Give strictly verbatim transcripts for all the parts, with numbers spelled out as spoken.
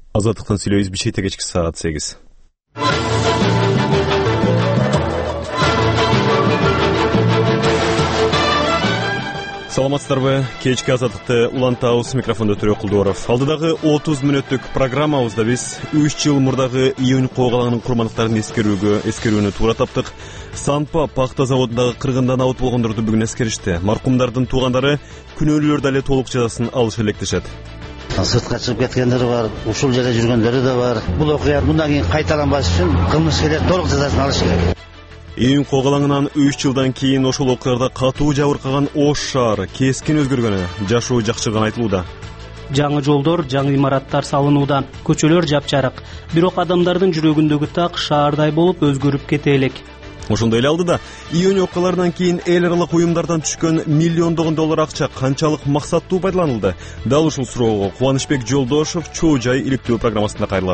Азаттыктан сүйлөйбүз. Бишкекте кечки саат сегиз. Саламатсыздарбы? Кечки Азаттыкты улантабыз. Микрофондо Төрөк Кулдуоров. Алдыдагы отуз мүнөттүк программабызда биз үч жыл мурдагы июнь коогалаңынын курмандыктарын эскерүүгө эскерүүнү туура таптык. Санпа пахта заводундагы кыргындан абыт болгондорду бүгүн эскеришти. Маркумдардын туугандары күнөөлүүлөр дале толук жазасын алышы электешет. Сыртка чыгып кеткендери бар, ушул жерде жүргөндөрү да бар. Бул окуя мындан кийин кайталанбаш үчүн кылмышкерлер толук жазасын алышы керек. Июнь коогалаңынан үч жылдан кийин ошол окуяларда катуу жабыркаган Ош шаары кескин өзгөргөнү, жашоо жакшырганы айтылууда. Жаңы жолдор, жаңы имараттар салынууда, көчөлөр жапжарак. Бирок адамдардын жүрөгүндөгү так шаардай болуп өзгөрүп кете элек. Ошондой эле алдыда июнь окуяларынан кийин эл аралык уюмдардан түшкөн миллиондогон доллар акча канчалык максаттуу пайдаланылды? Дал ушул суроого Кубанычбек Жолдошев Чоо Жай иликтөө программасында кайрылат.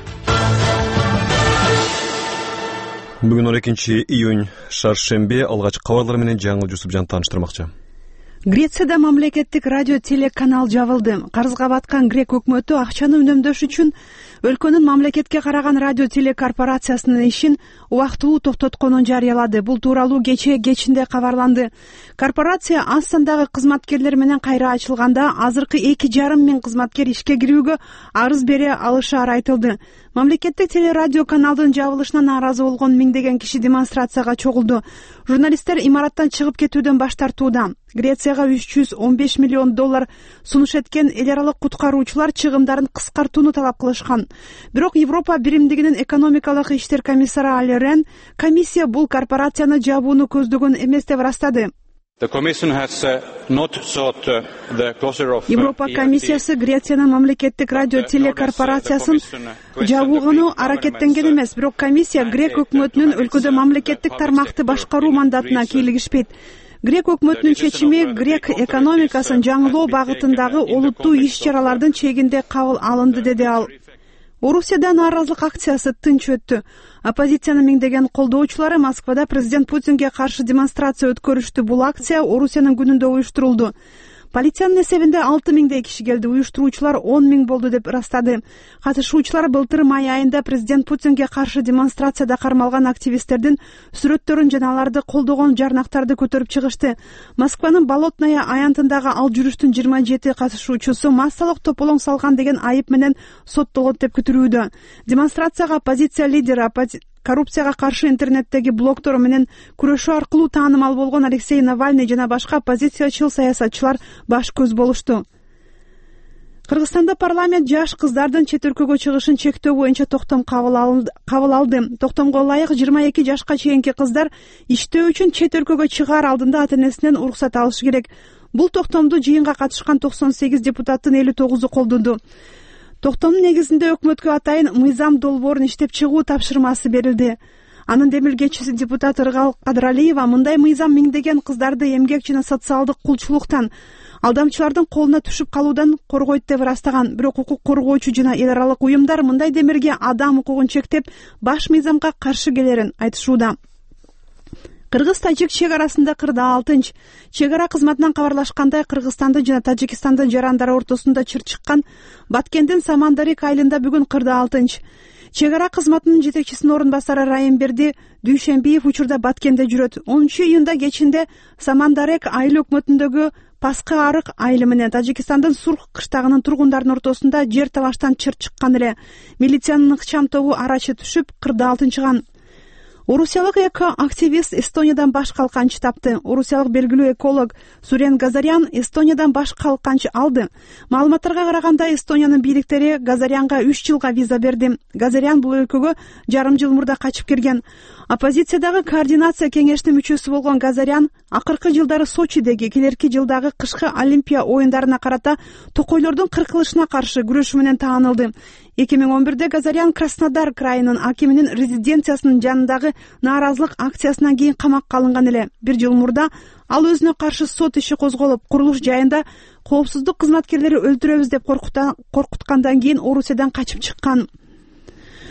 Бүгүн он экинчи июнь шаршембе. Алгач кабарлар менен Жаңыл Жусупжан тааныштырмакчы. Грецияда мамлекеттик радио телеканал жабылды. Карызга баткан грек өкмөтү акчаны үнөмдөш үчүн өлкөнүн мамлекетке караган радио телекорпорациясынын ишин убактылуу токтотконун жарыялады. Бул тууралуу кечээ кечинде кабарланды. Корпорация аз сандагы кызматкерлер менен кайра ачылганда азыркы эки жарым миң кызматкер ишке кирүүгө арыз бере алышары айтылды. Мамлекеттик телерадио каналдын жабылышына нааразы болгон миңдеген киши демонстрацияга чогулду. Журналисттер имараттан чыгып кетүүдөн баш тартууда. Грецияга үч жүз он беш миллион доллар сунуш эткен эл аралык куткаруучулар чыгымдарын кыскартууну талап кылышкан. Бирок Европа биримдигинин экономикалык иштер комиссары Али Рен комиссия бул корпорацияны жабууну көздөгөн эмес деп ырастады. Европа комиссиясы Грециянын мамлекеттик радио телекорпорациясын жабууну аракеттенген эмес, бирок комиссия грек өкмөтүнүн өлкөдө мамлекеттик тармакты башкаруу мандатына кийлигишпейт. Грек өкмөтүнүн чечими грек экономикасын жаңылоо багытындагы олуттуу иш-чаралардын чегинде кабыл алынды, деди ал. Орусияда нааразылык акциясы тынч өттү. Оппозициянын миңдеген колдоочулары Москвада президент Путинге каршы демонстрация өткөрүштү. Бул акция Орусиянын күнүндө уюштурулду. Полициянын эсебинде алты миңдей киши келди. Уюштуруучулар он миң болду деп ырастады. Катышуучулар былтыр май айында президент Путинге каршы демонстрацияда кармалган активисттердин сүрөттөрүн жана аларды колдогон жарнактарды көтөрүп чыгышты. Москванын Болотная аянтындагы ал жүрүштүн жыйырма жети катышуучусу массалык тополоң салган деген айып менен соттолот деп күтүлүүдө. Демонстрацияга оппозиция лидери, коррупцияга каршы интернеттеги блогдор менен күрөшүү аркылуу таанымал болгон Алексей Навальный жана башка оппозициячыл саясатчылар баш көз болушту. Кыргызстанда парламент жаш кыздардын чет өлкөгө чыгышын чектөө боюнча токтом кабыл алды. Токтомго ылайык жыйырма эки жашка чейинки кыздар иштөө үчүн чет өлкөгө чыгаар алдында ата-энесинен уруксат алышы керек. Бул токтомду жыйынга катышкан токсон сегиз депутаттын элүү тогузу колдоду. Токтомдун негизинде өкмөткө атайын мыйзам долбоорун иштеп чыгуу тапшырмасы берилди. Анын демилгечиси депутат Ыргал Кадралиева мындай мыйзам миңдеген кыздарды эмгек жана социалдык кулчулуктан, алдамчылардын колуна түшүп калуудан коргойт деп ырастаган. Бирок укук коргоочу жана эл аралык уюмдар мындай демирге адам укугун чектеп, баш мыйзамга каршы келерин айтышууда. Кыргыз-Тажик чек арасында кырда алтынчы чек ара кызматынан кабарлашкандай, Кыргызстандын жана Тажикстандын жарандары ортосунда чыр чыккан Баткендин Самандарек айылында бүгүн кырда алтынчы чек ара кызматынын жетекчисинин орун басары Райымберди Дүйшенбиев учурда Баткенде жүрөт. онунчу июнда кечинде Самандарек айыл өкмөтүндөгү Паскы Арык айылы менен Тажикстандын Сурх кыштагынын тургундардын ортосунда жер талаштан чыр чыккан эле. Милициянын ыкчам тобу арачы түшүп кырда алтынчыган. Орусиялык эко-активист Эстониядан баш калканчы тапты. Орусиялык белгилүү эколог Сурен Газарян Эстониядан баш калканчы алды. Маалыматтарга караганда Эстониянын бийликтери Газарянга үч жылга виза берди. Газарян бул өлкөгө жарым жыл мурда качып кирген. Оппозициядагы координация кеңешинин мүчөсү болгон Газарян акыркы жылдары Сочидеги, келерки жылдагы кышкы Олимпия оюндарына карата токойлордун кыркылышына каршы күрөшүү менен таанылды. эки миң он бирде Газарян Краснодар крайынын акиминин резиденциясынын жанындагы нааразылык акциясынан кийин камакка алынган эле. Бир жыл мурда ал өзүнө каршы сот иши козголуп, курулуш жайында коопсуздук кызматкерлери өлтүрөбүз деп коркуткандан кийин Орусиядан качып чыккан.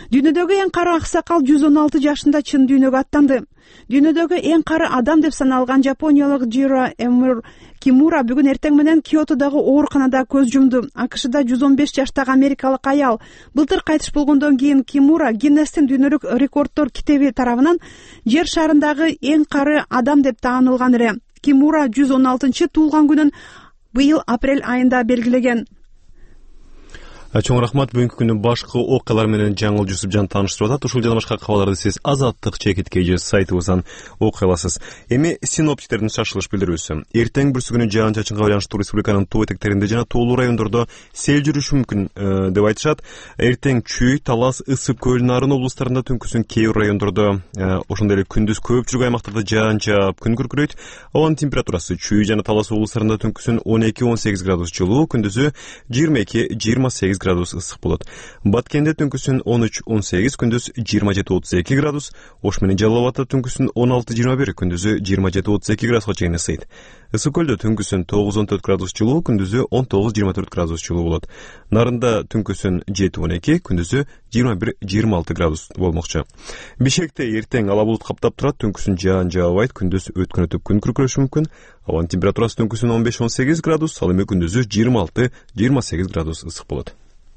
Дүйнөдөгү эң кары аксакал жүз он алты жашында чын дүйнөгө аттанды. Дүйнөдөгү эң кары адам деп саналган жапониялык Джиро Эмур Кимура бүгүн эртең менен Киотодогу ооруканада көз жумду. АКШда жүз он беш жаштагы америкалык аял былтыр кайтыш болгондон кийин Кимура Гиннестин дүйнөлүк рекорддор китеби тарабынан жер шарындагы эң кары адам деп таанылган эле. Кимура жүз он алтынчы туулган күнүн быйыл апрель айында белгилеген. Чоң рахмат. Бүгүнкү күндүн башкы окуялар менен жаңыл Жусупжан тааныштырып атат. Ушул жана башка кабарларды сиз Азаттык чекит кей сайтыбыздан окуй аласыз. Эми синоптиктердин шашылыш билдирүүсү. Эртең бүрсү күнү жаан чачынга байланыштуу республиканын тоо этектеринде жана тоолуу райондордо сел жүрүшү мүмкүн деп айтышат. Эртең Чүй, Талас, Ысык, Көл, Нарын облустарында, түнкүсүн кээ бир райондордо, ошондой эле күндүз көпчүлүк аймактарда жаан жаап, күн күркүрөйт. Абанын температурасы Чүй жана Талас облустарында түнкүсүн он эки он сегиз градус жылуу, күндүзү жыйырма эки жыйырма сегиз градус ысык болот. Баткенде түнкүсүн он үч он сегиз, күндүз жыйырма жети отуз эки градус, Ош менен Жалал Абадта түнкүсүн он алты жыйырма бир, күндүзү жыйырма жети отуз эки градуска чейин ысыйт. Ысык Көлдө түнкүсүн тогуз он төрт градус жылуу, күндүзү он тогуз жыйырма төрт градус жылуу болот. Нарында түнкүсүн жети он эки, күндүзү жыйырма бир жыйырма алты градус болмокчу. Бишкекте эртең ала булут каптап турат, түнкүсүн жаан жаабайт, күндүз өткөн өтүп күн күркүрөшү мүмкүн. Абанын температурасы түнкүсүн он беш он сегиз градус, ал эми күндүзү жыйырма алты жыйырма сегиз градус ысык болот.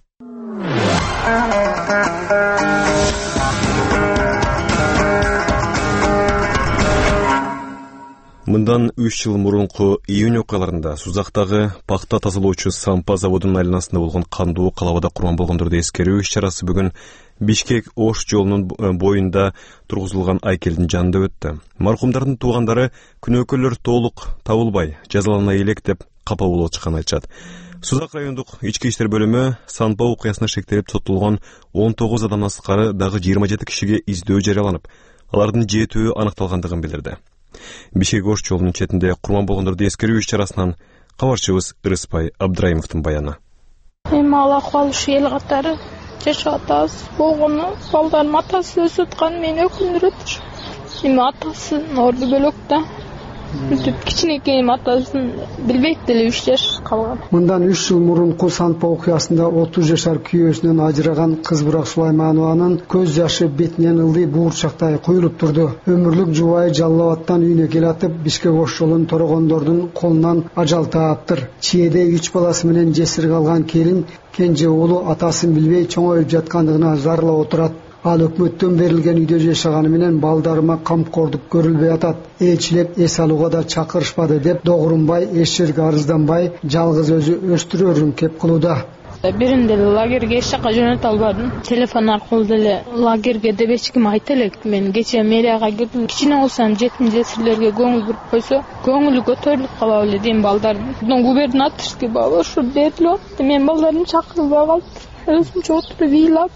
Мындан үч жыл мурунку июнь окуяларында Сузактагы пахта тазалоочу Сампа заводунун айланасында болгон кандуу калабада курман болгондорду эскерүү иш-чарасы бүгүн Бишкек Ош жолунун боюнда тургузулган айкелдин жанында өттү. Маркумдардын туугандары күнөөкөрлөр толук табылбай, жазалана элек деп капа болуп чыкканын айтышат. Сузак райондук ички иштер бөлүмү Сампа окуясына шектелип соттолгон он тогуз адамдан сырткары дагы жыйырма жети кишиге издөө жарыяланып, алардын жетөө аныкталгандыгын билдирди. Бишкек Ош жолунун четинде курман болгондорду эскерүү иш-чарасынан кабарчыбыз Ырыспай Абдрайымовдун баяны. Эми ал акыбал ушу эл катары жашап атабыз. Болгону балдарым атасы өсүп аткан мени өкүндүрөт. Эми атасын орду бөлөк да. Бүтүп кичинекейим атасын билбейт деле үч жаш калган. Мындан үч жыл мурунку Сампа окуясында отуз жашар күйөөсүнөн ажыраган Кызбырак Сулайманованын көз жашы бетинен ылдый буурчактай куюлуп турду. Өмүрлүк жубайы Жалал Абадтан үйүнө келатып, Бишкек Ош жолун торогондордун колунан ажал тааптыр. Чиеде үч баласы менен жесир калган келин кенже уулу атасын билбей чоңоюп жаткандыгына зарлап отурат. Ал өкмөттөн берилген үйдө жашаганы менен балдарыма камкордук көрүлбөй атат. Элчилеп эс алууга да чакырышпады деп догурунбай, эшерге арызданбай, жалгыз өзү өстүрөрүн кеп кылууда. Биринде лагерге эч жака жөнөтө албадым. Телефон аркылуу деле лагерге деп эч ким айта элек. Мен кечээ мэрияга кирдим. Кичине болсом жетим жесирлерге көңүл буруп койсо, көңүлү көтөрүлүп калабы эле дейм балдардын. Губернаторский бабашу берилип атты. Мен балдарым чакырылбай калды. Өзүмчө отуруп ыйлап,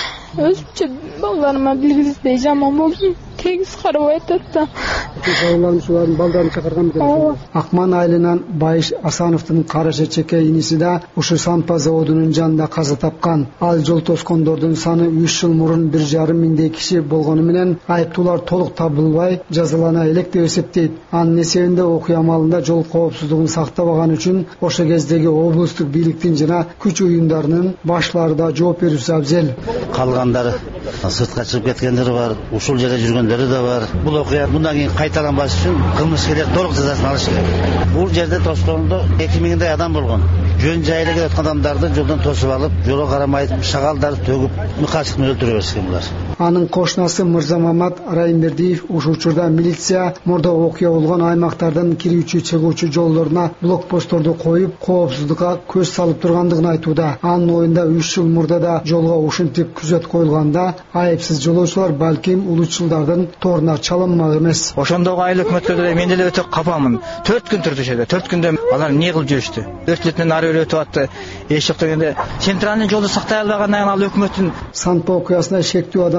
өзүмчө балдарыма билгизбей жаман болдум. Тегиз карабай атат да. Балдарым шулардын балдарын чакырган экен. Акман айылынан Байыш Асановдун кара чечеке иниси да ушу Сампа заводунун жанында каза тапкан. Ал жол тоскондордун саны үч жыл мурун бир жарым миңдей киши болгону менен айыптуулар толук табылбай, жазалана элек деп эсептейт. Анын эсебинде окуя маалында жол коопсуздугун сактабаган үчүн ошо кездеги облустук бийликтин жана күч уюмдарынын башлары да жооп берүүсү абзел. Калгандары сыртка чыгып кеткендери бар, ушул жерде жүргөндөрү да бар. Бул окуя мындан кийин кайталанбаш үчүн кылмыскерлер толук жазасын алыш керек. Бул жерде тоскондо эки миңдей адам болгон. Жөн жайыла келе аткан адамдарды жолдон тосуп алып, жолго карамай шагалдарды төгүп, мыкачыкны өлтүрө беришкен булар. Анын кошунасы Мырзамамат Райымбердиев ушул учурда милиция мурда окуя болгон аймактардан кирүүчү чыгуучу жолдоруна блокпостторду коюп, коопсуздукка көз салып тургандыгын айтууда. Анын оюнда үч жыл мурда да жолго ушинтип күзөт коюлганда, айыпсыз жолоочулар балким улутчулдардын торуна чалынмак эмес. Ошондогу айыл өкмөткө мен деле өтө капамын. төрт күн турду жерде. төрт күндө алар эмне кылып жүрүштү? Өртлөтүнөн ары өтүп атты. Эч жок дегенде центральный жолду сактай албагандан кийин ал өкмөттүн Сампа окуясына шектүү адам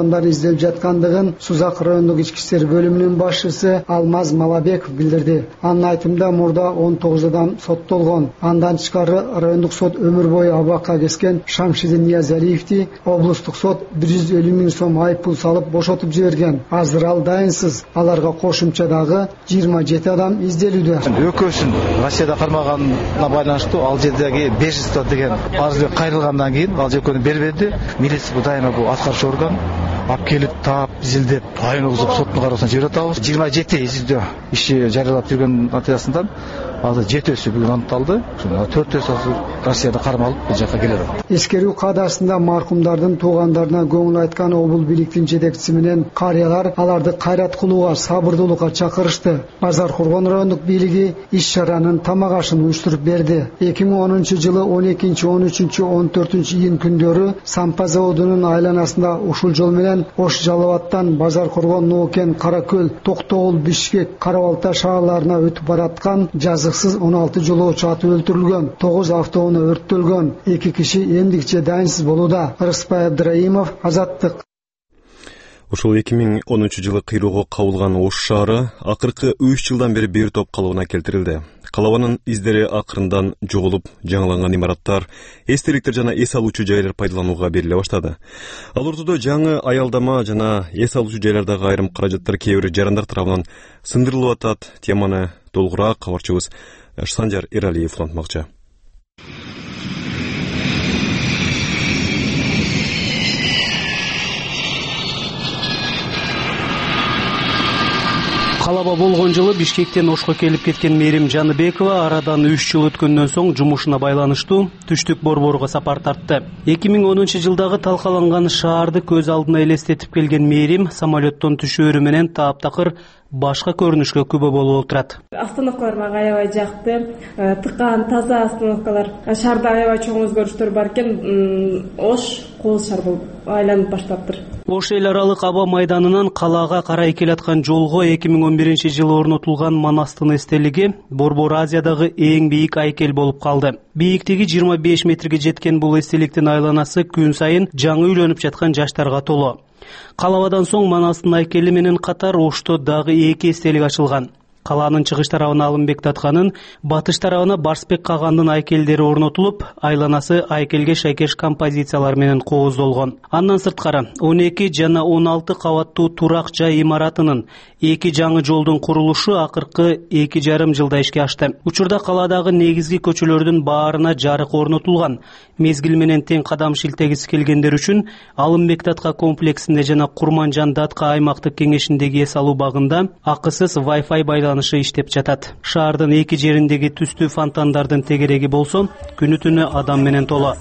адамдар изделип жаткандыгын Сузак райондук ички иштер бөлүмүнүн башчысы Алмаз Малабеков билдирди. Анын айтымында мурда он тогуз адам соттолгон. Андан тышкары райондук сот өмүр бою абакка кескен Шамшидин Ниязалиевди облустук сот бир жүз элүү миң сом айып пул салып бошотуп жиберген. Азыр ал дайынсыз. Аларга кошумча дагы жыйырма жети адам изделүүдө. Өкөөсүн Россияда кармаганына байланыштуу ал жердеги беш жүз сот деген арыз кайрылгандан кийин ал жекөнү бербеди. Милиция дайыма бул аткарчу орган алып келип таап изилдеп айын угузуп соттун кароосуна жибере атабыз. жыйырма жети изилдөө иши жарыялап жүргөн натыйжасында азыр жетөөсү бүгүн аныкталды. төртөөсү Россияда кармалып бул жака келет. Эскерүү каадасында маркумдардын туугандарына көңүл айткан обул бийликтин жетекчиси менен карыялар аларды кайрат кылууга, сабырдуулукка чакырышты. Базар Кургон райондук бийлиги иш-чаранын тамак ашын уюштуруп берди. эки миң онунчу жылы он экинчи, он үчүнчү, он төртүнчү июнь күндөрү Сампа заводунун айланасында ушул жол менен Ош Жалалабаттан Базар Кургон, Ноокен, Каракөл, Токтогул, Бишкек, Карабалта шаарларына өтүп бараткан жазыксыз он алты жолоочу атып өлтүрүлгөн, тогуз автоунаа өрттөлгөн, эки киши эмдикче дайынсыз болууда. Рыспай Абдраимов, Азаттык. Ушул эки миң онунчу жылы кыйроого кабылган Ош шаары акыркы үч жылдан бери бир топ калыбына келтирилди. Калабанын издери акырындан жоголуп, жаңыланган имараттар, эстеликтер жана эс алуучу жайлар пайдаланууга бериле баштады. Ал ортодо жаңы аялдама жана эс алуучу жайлардагы айрым каражаттар кээ бир жарандар тарабынан сындырылып атат. Теманы толугураак кабарчыбыз Санжар Эралиев улантмакчы. Калаба болгон жылы Бишкектен Ошко келип кеткен Мээрим Жаныбекова арадан үч жыл өткөндөн соң жумушуна байланыштуу Түштүк Борборго сапар тартты. эки миң онунчу жылдагы талкаланган шаарды көз алдына элестетип келген Мээрим самолеттон түшөөрү менен таап-такыр башка көрүнүшкө күбө болуп отурат. Остановкалар мага аябай жакты. Тыкан, таза остановкалар. Шаарда аябай чоң өзгөрүштөр бар экен. Ош кол шаар болуп айланып баштаптыр. Ош эл аралык аба майданынан калаага карай келаткан жолго эки миң он биринчи жылы орнотулган Манастын эстелиги Борбор Азиядагы эң бийик айкел болуп калды. Бийиктиги жыйырма беш метрге жеткен бул эстеликтин айланасы күн сайын жаңы үйлөнүп жаткан жаштарга толо. Калабадан соң Манастын айкели менен катар Ошто дагы эки эстелик ачылган. Калаанын чыгыш тарабына Алымбек Татканын, батыш тарабына Барсбек Кагандын айкелдери орнотулуп, айланасы айкелге шайкеш композициялар менен кооздолгон. Андан сырткары он эки жана он алты кабаттуу турак жай имаратынын эки жаңы жолдун курулушу акыркы эки жарым жылда ишке ашты. Учурда калаадагы негизги көчөлөрдүн баарына жарык орнотулган. Мезгил менен тең кадам шилтегиси келгендер үчүн Алымбек Татка комплексинде жана Курманжан Датка аймактык кеңешиндеги эс алуу багында акысыз Wi-Fi байланышы иштеп жатат. Шаардын эки жериндеги түстүү фонтандардын тегереги болсо, күнү түнү адам менен толо.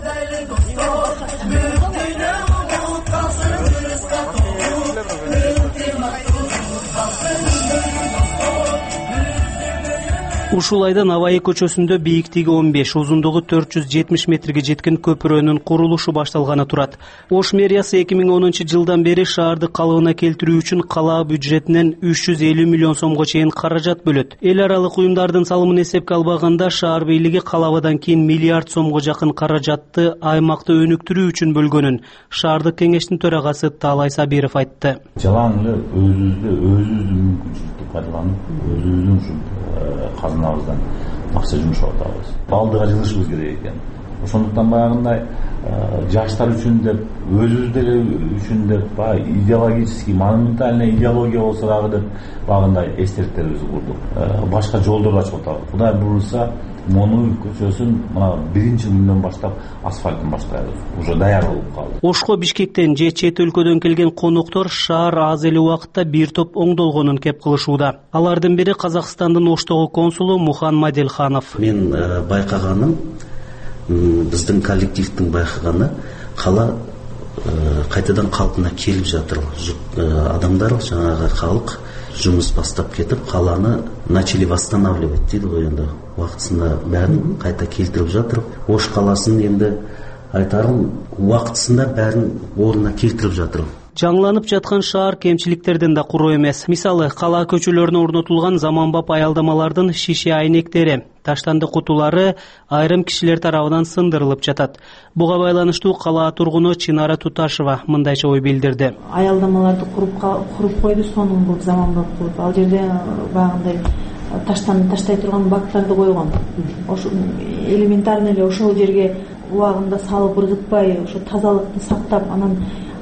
Ушул айда Наваи көчөсүндө бийиктиги он беш, узундугу төрт жүз жетимиш метрге жеткен көпүрөнүн курулушу башталганы турат. Ош мэриясы эки миң онунчу жылдан бери шаарды калыбына келтирүү үчүн кала бюджетинен үч жүз элүү миллион сомго чейин каражат бөлөт. Эл аралык уюмдардын салымын эсепке албаганда шаар бийлиги калабадан кийин миллиард сомго жакын каражатты аймакты өнүктүрүү үчүн бөлгөнүн шаардык кеңештин төрагасы Таалай Сабиров айтты. Жалаң эле өзүбүздү өзүбүздүн мүмкүнчүлүктү пайдаланып, өзүбүздүн ушул казынабыздан акча жумшап атабыз. Алдыга жылышыбыз керек экен. Ошондуктан баягындай жаштар үчүн деп, өзүбүздөр үчүн деп, баягы идеологический, монументальный идеология болсо дагы деп баягындай эстеликтерибизди курдук. Башка жолдорду ачып атабыз. Кудай буюрса, Монуй көчөсүн мына биринчи күндөн баштап асфальтын баштайбыз. Уже даяр болуп калды. Ошко Бишкектен же чет өлкөдөн келген конуктор шаар аз эле убакытта бир топ оңдолгонун кеп кылышууда. Алардын бири Казакстандын Оштогу консулу Мухан Маделханов. Мен байкаганым, биздин коллективдин байкаганы кала кайтадан калпына келип жатыр. Адамдар, жанагы халык жумус баштап кетип, каланы начали восстанавливать дейт го энди. Убактысында бәрін кайта келтирип жатыр. Ош каласын енді айтарым убактысында бәрін орнына келтирип жатыр. Жаңыланып жаткан шаар кемчиликтерден да куру эмес. Мисалы, кала көчөлөрүнө орнотулган заманбап аялдамалардын шише айнектери, таштанды кутулары айрым кишилер тарабынан сындырылып жатат. Буга байланыштуу кала тургуну Чинара Туташева мындайча ой билдирди. Аялдамаларды куруп куруп койду, сонун кылып заманбап кылып. Ал жерде багындай таштан таштай турган бактарды койгон. Ошо элементарный эле ошол жерге убагында салып ыргытпай, ошо тазалыкты сактап, анан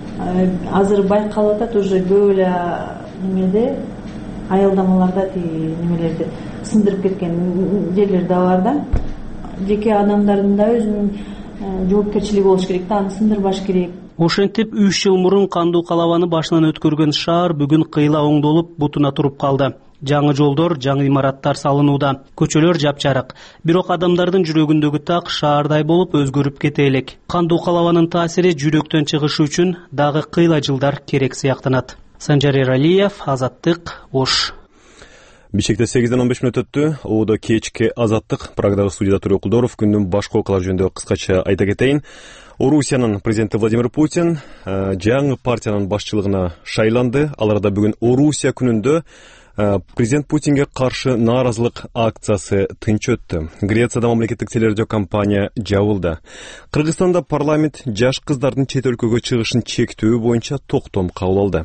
азыр байкалып атат, уже көп эле немеде аялдамаларда тиги немелерди сындырып кеткен жерлер да бар да. Жеке адамдардын да өзүнүн жоопкерчилиги болуш керек да, аны сындырбаш керек. Ошентип үч жыл мурун кандуу калабаны башынан өткөргөн шаар бүгүн кыйла оңдолуп бутуна туруп калды. Жаңы жолдор, жаңы имараттар салынууда, көчөлөр жапжарак. Бирок адамдардын жүрөгүндөгү так шаардай болуп өзгөрүп кете элек. Кандуу калабанын таасири жүрөктөн чыгышы үчүн дагы кыйла жылдар керек сыяктанат. Санжар Эралиев, Азаттык, Ош. Бишкекте сегизден он беш мүнөт өттү. Оодо кечки Азаттык, Прагдагы студияда Тургул Кулдоров. Күндүн башка окуялар жөнүндө кыскача айта кетейин. Орусиянын президенти Владимир Путин жаңы партиянын башчылыгына шайланды. Аларда бүгүн Орусия күнүндө президент Путинге каршы нааразылык акциясы тынч өттү. Грецияда мамлекеттик телерадиокомпания жабылды. Кыргызстанда парламент жаш кыздардын чет өлкөгө чыгышын чектөө боюнча токтом кабыл алды.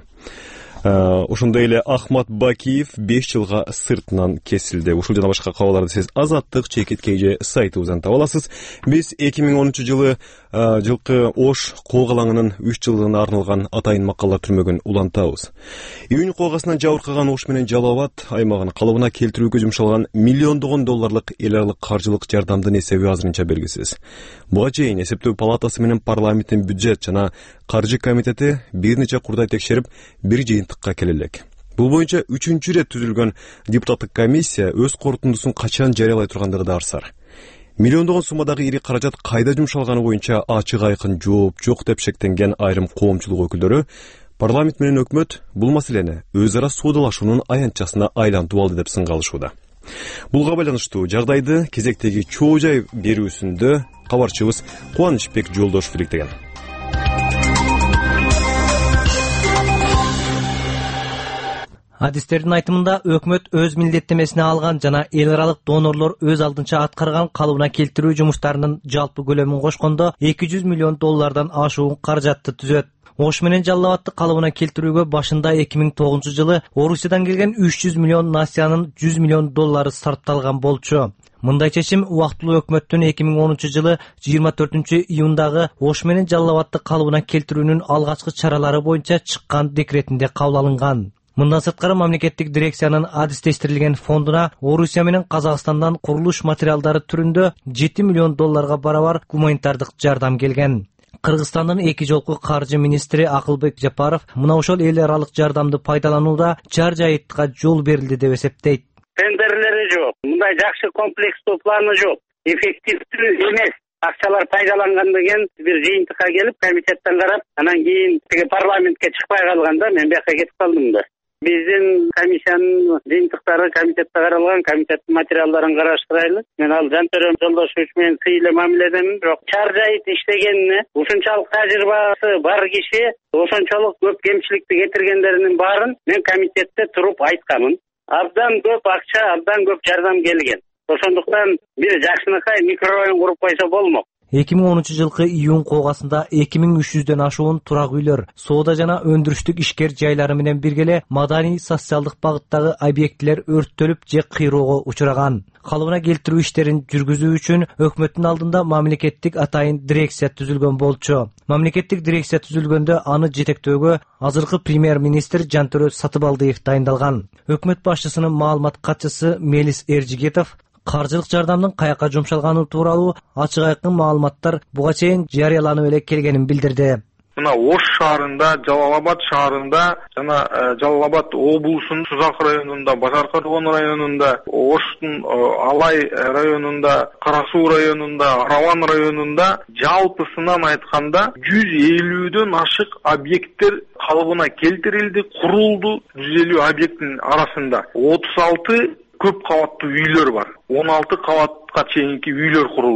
Ошондой эле Ахмат Бакиев беш жылга сыртынан кесилди. Ушул жана башка кабарларды сиз Азаттык чекит кей сайтыбыздан таба аласыз. Биз эки миң онунчу жылы жылкы Ош коогалаңынын үч жылдыгына арналган атайын макалалар түрмөгүн улантабыз. Июнь коогасынан жабыркаган Ош менен Жалал Абад аймагын калыбына келтирүүгө жумшалган миллиондогон долларлык эл аралык каржылык жардамдын эсеби азырынча белгисиз. Буга чейин эсептөө палатасы менен парламенттин бюджет жана каржы комитети бир нече курдай текшерип, бир жыйынтыкка келе элек. Бул боюнча үчүнчү ирет түзүлгөн депутаттык комиссия өз корутундусун качан жарыялай тургандыгы да арсар. Миллиондогон суммадагы ири каражат кайда жумшалганы боюнча ачык айкын жооп жок деп шектенген айрым коомчулук өкүлдөрү парламент менен өкмөт бул маселени өз ара соодалашуунун аянтчасына айлантып алды деп сынгалышууда. Булга байланыштуу жагдайды кезектеги чоо жай берүүсүндө кабарчыбыз Кубанычбек Жолдошев иликтеген. Адистердин айтымында өкмөт өз милдеттемесине алган жана эл аралык донорлор өз алдынча аткарган калыбына келтирүү жумуштарынын жалпы көлөмүн кошкондо эки жүз миллион доллардан ашуун каражатты түзөт. Ош менен Жалал Абадты калыбына келтирүүгө башында эки миң тогузунчу жылы Орусиядан келген үч жүз миллион насиянын жүз миллион доллары сарпталган болчу. Мындай чечим убактылуу өкмөттүн эки миң онунчу жылы жыйырма төртүнчү июндагы Ош менен Жалал Абадты калыбына келтирүүнүн алгачкы чаралары боюнча чыккан декретинде кабыл алынган. Мындан сырткары мамлекеттик дирекциянын адистештирилген фондуна Орусия менен Казакстандан курулуш материалдары түрүндө жети миллион долларга барабар гуманитардык жардам келген. Кыргызстандын эки жолку каржы министри Акылбек Жапаров мына ошол эл аралык жардамды пайдаланууда чар жайытка жол берилди деп эсептейт. Тендерлери жок, мындай жакшы комплекстүү планы жок, эффективдүү эмес. Акчалар пайдаланган деген бир жыйынтыкка келип, комитеттен карап, анан кийин тиги парламентке чыкпай калганда мен бияка кетип калдым да. Биздин комиссиянын жыйынтыктары комитетте каралган, комитеттин материалдарын караштырайлы. Мен ал Жантөрөм Жолдошевич менен сыйлы мамиледемин, бирок чар жайыт иштегенине ушунчалык тажрыйбасы бар киши, ошончолук көп кемчиликти кетиргендеринин баарын мен комитетте туруп айткамын. Абдан көп акча, абдан көп жардам келген. Ошондуктан бир жакшынакай микрорайон куруп койсо болмок. эки миң онунчу жылкы июнь коогасында эки миң үч жүздөн ашуун турак үйлөр, соода жана өндүрүштүк ишкер жайлары менен биргеле маданий социалдык багыттагы объектилер өрттөлүп же кыйроого учураган. Калыбына келтирүү иштерин жүргүзүү үчүн өкмөттүн алдында мамлекеттик атайын дирекция түзүлгөн болчу. Мамлекеттик дирекция түзүлгөндө аны жетектөөгө азыркы премьер-министр Жантөрө Сатыбалдиев дайындалган. Өкмөт башчысынын маалымат катчысы Мелис Эржигетов каржылык жардамдын каяка жумшалганы тууралуу ачык айкын маалыматтар буга чейин жарыяланып эле келгенин билдирди. Мына Ош шаарында, Жалал Абад шаарында жана Жалал Абад облусунун Сузак районунда, Башаркы районунда, Оштун Алай районунда, Кара Суу районунда, Араван районунда жалпысынан айтканда жүз элүүдөн ашык объекттер калыбына келтирилди, курулду. жүз элүү объекттин арасында отуз алты көп кабаттуу үйлөр бар. он алты кабатка чейинки үйлөр курулду.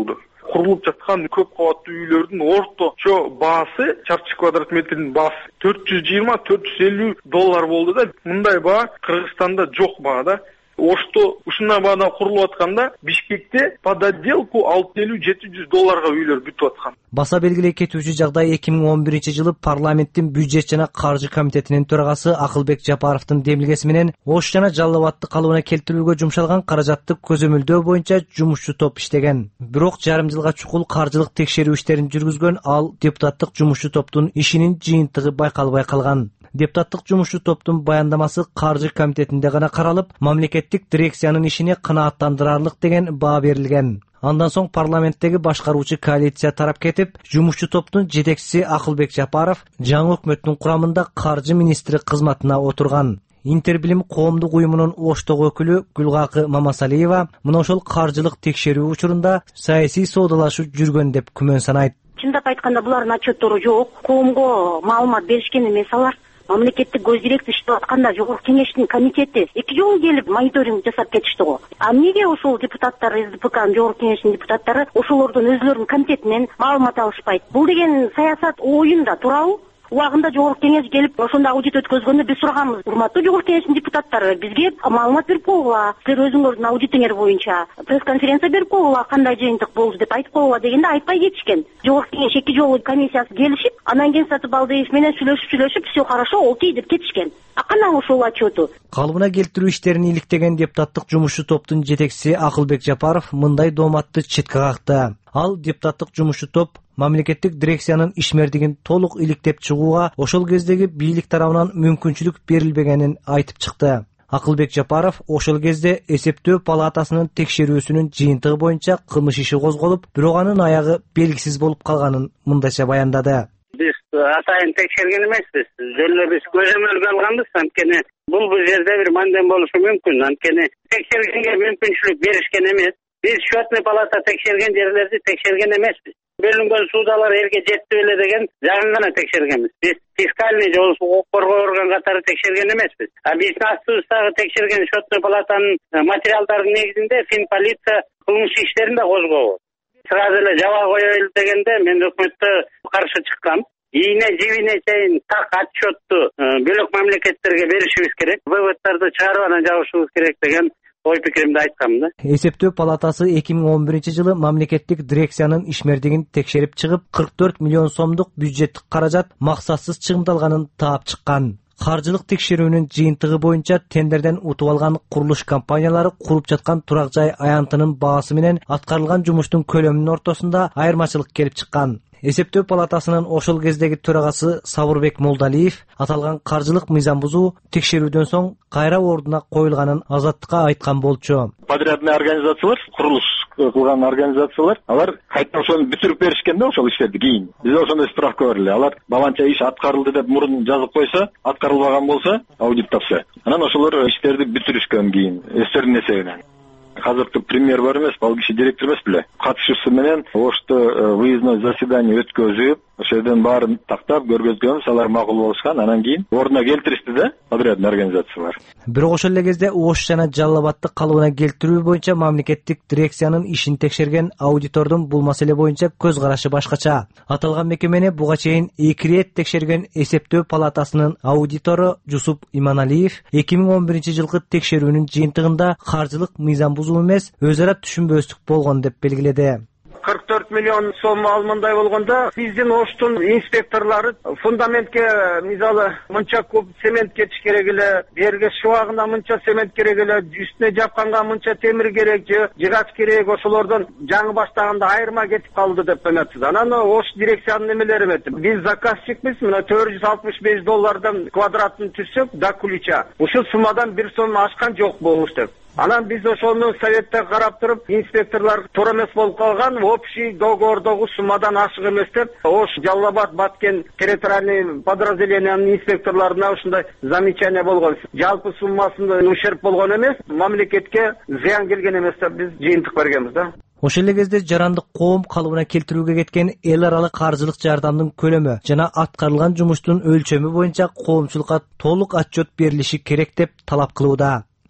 курулуп жаткан көп кабаттуу үйлөрдүн орточо баасы чарчы квадрат метринин баасы төрт жүз жыйырма төрт жүз элүү доллар болду да. Мындай баа Кыргызстанда жок баа да. Ошто ушундай баада курулуп атканда Бишкекте под отделку алты жүз элүү жети жүз долларга үйлөр бүтүп аткан. Баса белгилей кетүүчү жагдай эки миң он биринчи жылы парламенттин бюджет жана каржы комитетинин төрагасы Акылбек Жапаровдун демилгеси менен Ош жана Жалал Абадты калыбына келтирүүгө жумшалган каражатты көзөмөлдөө боюнча жумушчу топ иштеген. Бирок жарым жылга чукул каржылык текшерүү иштерин жүргүзгөн ал депутаттык жумушчу топтун ишинин жыйынтыгы байкалбай калган. Депутаттык жумушчу топтун баяндамасы каржы комитетинде гана каралып, мамлекеттик дирекциянын ишине канааттандырарлык деген баа берилген. Андан соң парламенттеги башкаруучу коалиция тарап кетип, жумушчу топтун жетекчиси Акылбек Жапаров жаңы өкмөттүн курамында каржы министри кызматына отурган. Интербилим коомдук уюмунун Оштогу өкүлү Гүлгакы Мамасалиева мына ошол каржылык текшерүү учурунда саясий соодалашуу жүргөн деп күмөн санайт. Чындап айтканда булардын отчеттору жок, коомго маалымат беришкен эмес алар. Мамлекеттик көз дирекция иштеп атканда жогорку кеңештин комитети эки жолу келип мониторинг жасап кетишти го. А эмнеге ошол депутаттар СДПКнын жогорку кеңештин депутаттары ошолордун өзлөрүнүн комитетинен маалымат алышпайт? Бул деген саясат оюнда туурабы? Убагында жогорку кеңеш келип ошондо аудит өткөзгөндө биз сураганбыз. Урматтуу жогорку кеңештин депутаттары, бизге маалымат берип койгула. Силер өзүңөрдүн аудитиңер боюнча пресс-конференция берип койгула, кандай жыйынтык болду деп айтып койгула дегенде айтпай кетишкен. Жогорку кеңеш эки жолу комиссиясы келишип, анан кийин Сатыбалдиев менен сүйлөшүп сүйлөшүп, все хорошо, окей деп кетишкен. А кандай ошол отчету? Калыбына келтирүү иштерин иликтеген депутаттык жумушчу топтун жетекчиси Акылбек Жапаров мындай дооматты четке какты. Ал депутаттык жумушчу топ мамлекеттик дирекциянын ишмердигин толук иликтеп чыгууга ошол кездеги бийлик тарабынан мүмкүнчүлүк берилбегенин айтып чыкты. Акылбек Жапаров ошол кезде эсептөө палатасынын текшерүүсүнүн жыйынтыгы боюнча кылмыш иши козголуп, бирок анын аягы белгисиз болуп калганын мындайча баяндады. Биз атайын текшерген эмеспиз. Жөн эле биз көзөмөлгө алганбыз. Анткени бул бул жерде бир манден болушу мүмкүн. Анткени текшергенге мүмкүнчүлүк беришкен эмес. Биз счетный палата текшерген жерлерди текшерген эмеспиз. Бөлүнгөн суудалар элге жетти беле деген жагын гана текшергенбиз. Биз фискальный же укук коргоо орган катары текшерген эмеспиз. А биздин астыбыздагы текшерген счетный палатанын материалдарынын негизинде финполиция кылмыш иштерин да козгобойт. Сразу эле жаба коелу дегенде мен өкмөттө каршы чыккам. Ийне жибине чейин так отчетту бөлөк мамлекеттерге беришибиз керек. Выводдарды чыгарып анан жабышыбыз керек деген ой пикиримди айткам да. Эсептөө палатасы эки миң он биринчи жылы мамлекеттик дирекциянын ишмердигин текшерип чыгып, кырк төрт миллион сомдук бюджеттик каражат максатсыз чыгымдалганын таап чыккан. Каржылык текшерүүнүн жыйынтыгы боюнча тендерден утуп алган курулуш компаниялары куруп жаткан турак жай аянтынын баасы менен аткарылган жумуштун көлөмүнүн ортосунда айырмачылык келип чыккан. Эсептөө палатасынын ошол кездеги төрагасы Сабырбек Молдалиев аталган каржылык мыйзам бузуу текшерүүдөн соң кайра ордуна коюлганын Азаттыкка айткан болчу. Подрядный организациялар, курулуш кылган организациялар, алар кайта ошону бүтүрүп беришкен да ошол иштерди кийин. Биз ошондой справка бериле. Алар баланча иш аткарылды деп мурун жазып койсо, аткарылбаган болсо, аудит тапса, анан ошолор иштерди бүтүрүшкөн кийин өздөрүнүн эсебинен. Азыркы премьер бар эмес, ал киши директор эмес беле. Катышуусу менен Ошто выездной заседание өткөзүп, ошол жерден баарын тактап көргөзгөнбүз, алар макул болушкан, анан кийин ордуна келтиришти да подрядный организациялар. Бирок ошол эле кезде Ош жана Жалал Абадты калыбына келтирүү боюнча мамлекеттик дирекциянын ишин текшерген аудитордун бул маселе боюнча көз карашы башкача. Аталган мекемени буга чейин эки ирет текшерген эсептөө палатасынын аудитору Жусуп Иманалиев эки миң он биринчи жылкы текшерүүнүн жыйынтыгында каржылык мыйзам бузуу эмес, өз ара түшүнбөстүк болгон деп белгиледи. кырк төрт миллион сом алмандай болгондо биздин Оштун инспекторлору фундаментке мисалы мынча куб цемент кетиш керек эле, жерге шыбагына мынча цемент керек эле, үстүнө жапканга мынча темир керек же жыгач керек, ошолордон жаңы баштаганда айырма кетип калды деп эметсиз. Анан Ош дирекциянын эмелери эметти. Биз заказчикпиз, мына төрт жүз алтымыш беш доллардан квадратын түзсөк да кулича. Ушул суммадан бир сом ашкан жок болуш деп. Анан биз ошону советте карап туруп, инспекторлор туура эмес болуп калган, общий договордогу суммадан ашык эмес деп, Ош, Жалал Абад, Баткен территориальный подразделениянын инспекторлоруна ушундай замечание болгон. Жалпы суммасында ущерб болгон эмес, мамлекетке зыян келген эмес деп биз жыйынтык бергенбиз да. Ошол эле кезде жарандык коом калыбына келтирүүгө кеткен эл аралык каржылык жардамдын көлөмү жана аткарылган жумуштун өлчөмү боюнча коомчулукка толук отчет берилиши керек деп талап кылууда.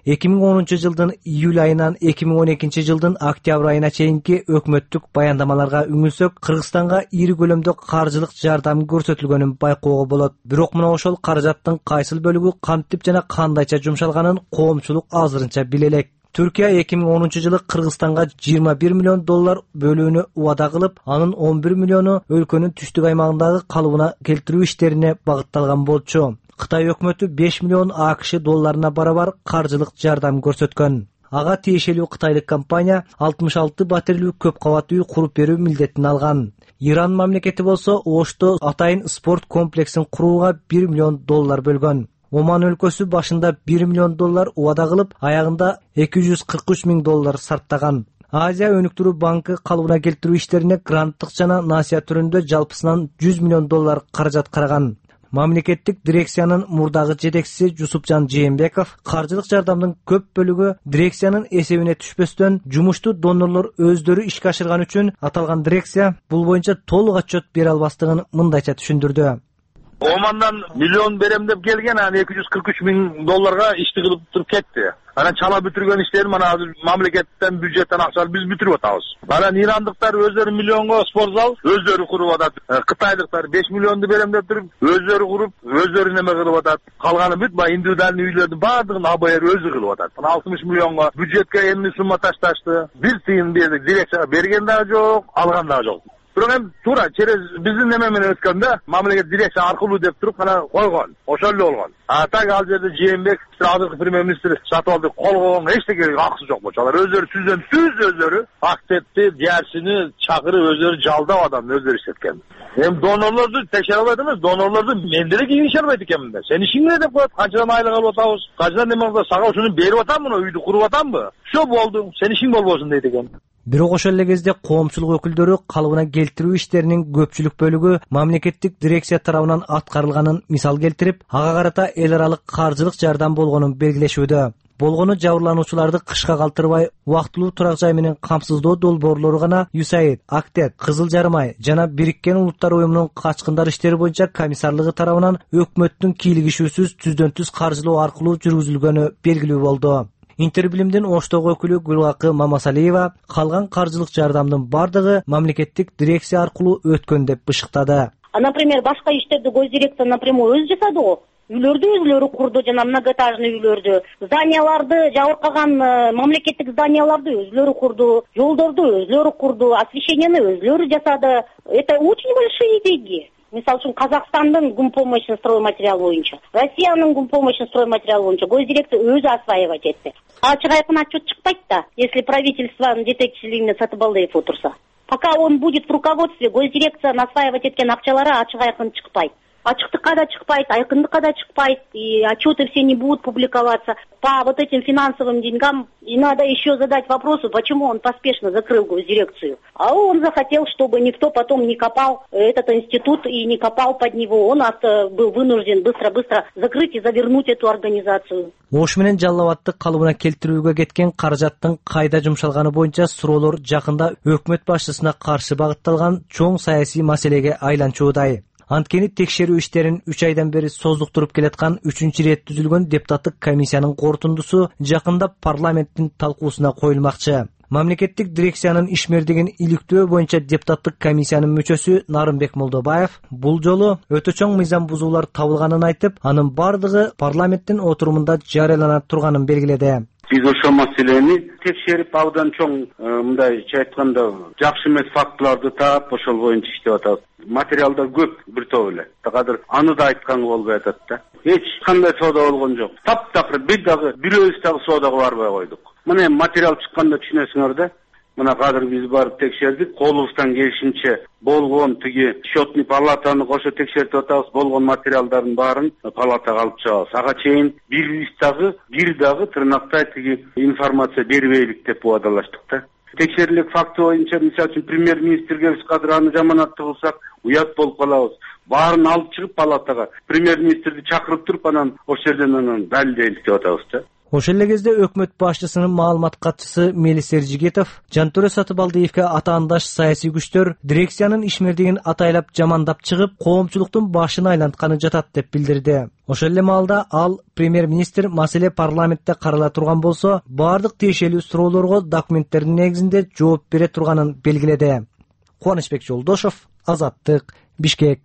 эки миң онунчу жылдын июль айынан эки миң он экинчи жылдын октябрь айына чейинки өкмөттүк баяндамаларга үңүлсөк, Кыргызстанга ири көлөмдө каржылык жардам көрсөтүлгөнүн байкоого болот. Бирок мына ошол каражаттын кайсыл бөлүгү кантип жана кандайча жумшалганын коомчулук азырынча биле элек. Түркия эки миң онунчу жылы Кыргызстанга жыйырма бир миллион доллар бөлүүнү убада кылып, анын он бир миллиону өлкөнүн түштүк аймагындагы калыбына келтирүү иштерине багытталган болчу. Кытай өкмөтү беш миллион АКШ долларына барабар каржылык жардам көрсөткөн. Ага тиешелүү кытайлык компания алтымыш алты батирлүү көп кабаттуу үй куруп берүү милдетин алган. Иран мамлекети болсо Ошто атайын спорт комплексин курууга бир миллион доллар бөлгөн. Оман өлкөсү башында бир миллион доллар убада кылып, аягында эки жүз кырк үч миң доллар сарптаган. Азия өнүктүрүү банкы калыбына келтирүү иштерине гранттык жана насыя түрүндө жалпысынан жүз миллион доллар каражат караган. Мамлекеттик дирекциянын мурдагы жетекчиси Жусупжан Жээнбеков каржылык жардамдын көп бөлүгү дирекциянын эсебине түшпөстөн жумушту донорлор өздөрү ишке ашырган үчүн аталган дирекция бул боюнча толук отчет бере албастыгын мындайча түшүндүрдү. Омандан миллион берем деп келген, анан эки жүз кырк үч миң долларга ишти кылып туруп кетти. Анан чала бүтүргөн иштерин мана азыр мамлекеттен, бюджеттен акчалар биз бүтүрүп атабыз. Анан ирандыктар өздөрү миллионго спортзал өздөрү куруп атат. Кытайлыктар беш миллионду берем деп туруп өздөрү куруп, өздөрү неме кылып атат. Калганы бүт баягы индивидуальный үйлөрдүн баардыгын АБР өзү кылып атат. Мына алтымыш миллионго бюджетке эмне сумма ташташты. Бир тыйын бердик, дирекцияга берген дагы жок, алган дагы жок. Бирок эми туура через биздин неме менен өткөндө мамлекет дирекция аркылуу деп туруп гана койгон. Ошол эле болгон. А так ал жерде Жээнбек, азыркы премьер-министр Сатыбалды кол койгонго эчтеке акысы жок болчу. Алар өздөрү түздөн түз өздөрү актетти, диярсини чакырып өздөрү жалдап адамды өздөрү иштеткен. Эми донорлорду текшере албайт эмес, донорлорду мен деле кийинише албайт экенмин да. Сен ишиң эмне деп коет? Канчадан айлык алып атабыз? Канчадан неме кылып сага ушуну берип атам, мына үйдү куруп атамбы? Всё болду. Сен ишиң болбосун дейт экен. Бирок ошол эле кезде коомчулук өкүлдөрү калыбына келтирүү иштеринин көпчүлүк бөлүгү мамлекеттик дирекция тарабынан аткарылганын мисал келтирип, ага карата эл аралык каржылык жардам болгонун белгилешүүдө. Болгону жабырлануучуларды кышка калтырбай, убактылуу турак жай менен камсыздоо долбоорлору гана ю эс эй ай ди, Актет, Кызыл Жармай жана Бириккен Улуттар уюмунун качкындар иштери боюнча комиссарлыгы тарабынан өкмөттүн кийлигишүүсүз түздөн түз каржылоо аркылуу жүргүзүлгөнү белгилүү болду. Интербилимдин Оштогу өкүлү Гүлгакы Мамасалиева калган каржылык жардамдын бардыгы мамлекеттик дирекция аркылуу өткөн деп бышыктады. Например, башка иштерди гоз дирекция напрямую өзү жасады го. Үйлөрдү өзүлөрү курду, жана многоэтажный үйлөрдү, зданияларды, жабыркаган мамлекеттик зданияларды өзүлөрү курду, жолдорду өзүлөрү курду, освещенияны өзүлөрү жасады. Это очень большие деньги. Мисалы үчүн Казакстандын гумпомощный стройматериал боюнча, Россиянын гумпомощный стройматериал боюнча гоз дирекция өзү осваивать этти. Ачык айкын отчет чыкпайт да, если правительствонун жетекчилигинде Сатыбалдиев отурса. Пока он будет в руководстве, гоз дирекцияны осваивать эткен акчалары ачык айкын чыкпайт. Ачыктыкка да чыкпайт, айкындыкка да чыкпайт, и отчеты все не будут публиковаться. По вот этим финансовым деньгам и надо еще задать вопросы, почему он поспешно закрыл госдирекцию. А он захотел, чтобы никто потом не копал этот институт и не копал под него. Он был вынужден быстро-быстро закрыть и завернуть эту организацию. Ош менен Жалал Абадты калыбына келтирүүгө кеткен каражаттын кайда жумшалганы боюнча суроолор жакында өкмөт башчысына каршы багытталган чоң саясий маселеге айланчуудай. Анткени текшерүү иштерин үч айдан бери создуктуруп келаткан үчүнчү ирет түзүлгөн депутаттык комиссиянын корутундусу жакында парламенттин талкуусуна коюлмакчы. Мамлекеттик дирекциянын ишмердигин иликтөө боюнча депутаттык комиссиянын мүчөсү Нарымбек Молдобаев бул жолу өтө чоң мыйзам бузуулар табылганын айтып, анын бардыгы парламенттин отурумунда жарыялана турганын белгиледи. Биз ошол маселени текшерип, абдан чоң мындайча айтканда жакшы эмес фактыларды таап, ошол боюнча иштеп атабыз. Материалдар көп бир топ эле. Такадыр аны да айтканга болбой атат да. Эч кандай соода болгон жок. Таптакыр бир дагы бирөөбүз дагы соодага барбай койдук. Мына материал чыкканда түшүнөсүңөр да. Мына кадыр биз барып текшердик. Колубуздан келишинче болгон тиги счетный палатаны кошо текшертип атабыз. Болгон материалдардын баарын палатага алып чыгабыз. Ага чейин бир дагы бир дагы тырнактай тиги информация бербейлик деп убадалаштык да. Текшерилик факты боюнча, мисалы үчүн премьер-министрге биз кадыр аны жаманатты кылсак, уят болуп калабыз. Баарын алып чыгып палатага премьер-министрди чакырып туруп, анан ошол жерден анан далилдейлик деп атабыз да. Ошол эле кезде өкмөт башчысынын маалымат катчысы Мелис Эржигетов Жантөре Сатыбалдиевке атаандаш саясий күчтөр дирекциянын ишмердигин атайлап жамандап чыгып, коомчулуктун башын айлантканы жатат деп билдирди. Ошол эле маалда ал премьер-министр маселе парламентте карала турган болсо, бардык тиешелүү суроолорго документтердин негизинде жооп бере турганын белгиледи. Кубанычбек Жолдошов, Азаттык, Бишкек.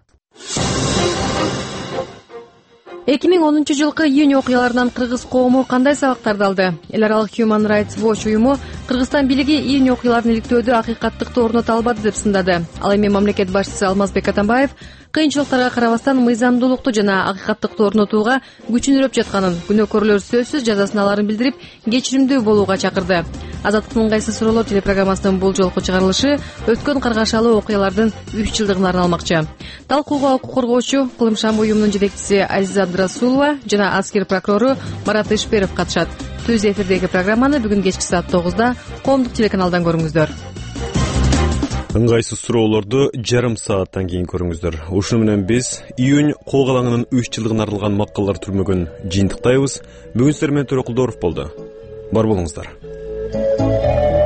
эки миң онунчу жылкы июнь окуяларынан кыргыз коому кандай сабактарды алды? Эл аралык Human Rights Watch уюму Кыргызстан бийлиги июнь окуяларын иликтөөдө акыйкаттыкты орното албады деп сындады. Ал эми мамлекет башчысы Алмазбек Атамбаев кыйынчылыктарга карабастан мыйзамдуулукту жана акыйкаттыкты орнотууга күчүнүрөп жатканын, күнөөкөрлөр сөзсүз жазасын аларын билдирип, кечиримдүү болууга чакырды. Азаттыктын ыңгайсыз суроолор телепрограммасынын бул жолку чыгарылышы өткөн каргашалуу окуялардын үч жылдыгын арналмакчы. Талкууга укук коргоочу Кылымшам уюмунун жетекчиси Азиза Абдрасулова жана аскер прокурору Марат Ишперов катышат. Түз эфирдеги программаны бүгүн кечки саат тогузда коомдук телеканалдан көрүңүздөр. Ыңгайсыз суроолорду жарым сааттан кийин көрүңүздөр. Ушуну менен биз июнь коогалаңынын үч жылдыгына арналган макалалар түрмөгүн жыйынтыктайбыз. Бүгүн сиздер менен Төрөкулдоров болду. Бар болуңуздар.